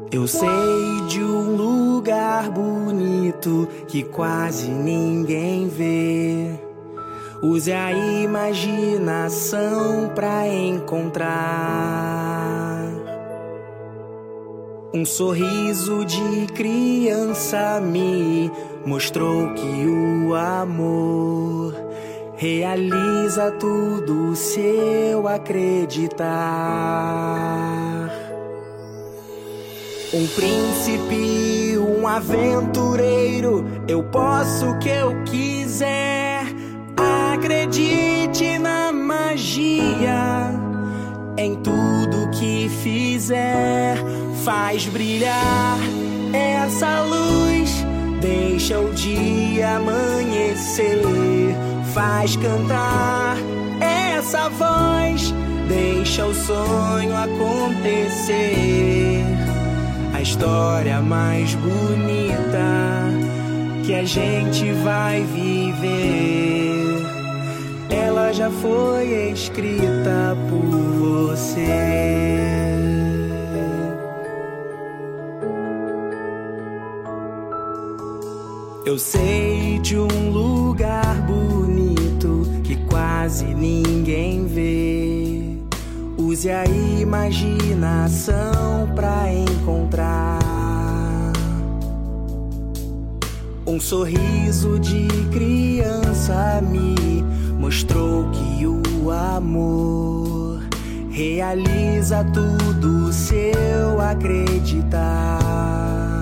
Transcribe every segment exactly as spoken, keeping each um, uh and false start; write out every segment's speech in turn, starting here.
Eu sei de um lugar bonito que quase ninguém vê. Use a imaginação pra encontrar um sorriso de criança me mostrou que o amor realiza tudo se eu acreditar. Um príncipe, um aventureiro, eu posso o que eu quiser. Acredite na magia, em tudo que fizer. Faz brilhar essa luz, deixa o dia amanhecer. Faz cantar essa voz, deixa o sonho acontecer. A história mais bonita que a gente vai viver, ela já foi escrita por você. Eu sei de um lugar bonito que quase ninguém vê. Use a imaginação pra encontrar um sorriso de criança me mostrou que o amor realiza tudo se eu acreditar.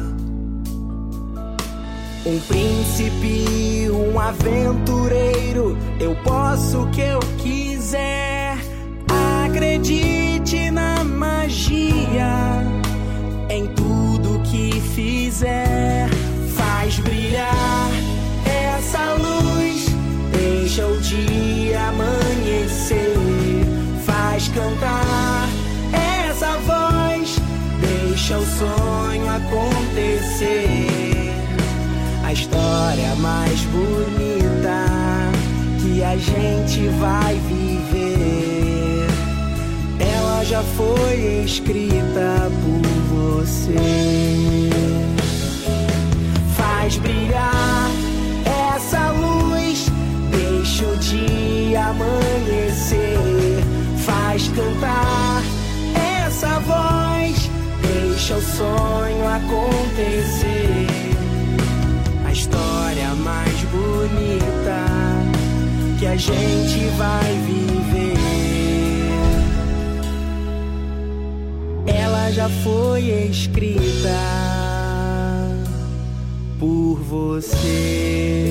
Um príncipe, um aventureiro, eu posso o que eu quiser. Acredite na magia, em tudo que fizer. Faz brilhar essa luz, deixa o dia amanhecer. Faz cantar essa voz, deixa o sonho acontecer. A história mais bonita que a gente vai viver, ela já foi escrita por você. Faz brilhar essa luz, deixa o dia amanhecer. Faz cantar essa voz, deixa o sonho acontecer. A história mais bonita que a gente vai viver, ela já foi escrita por você.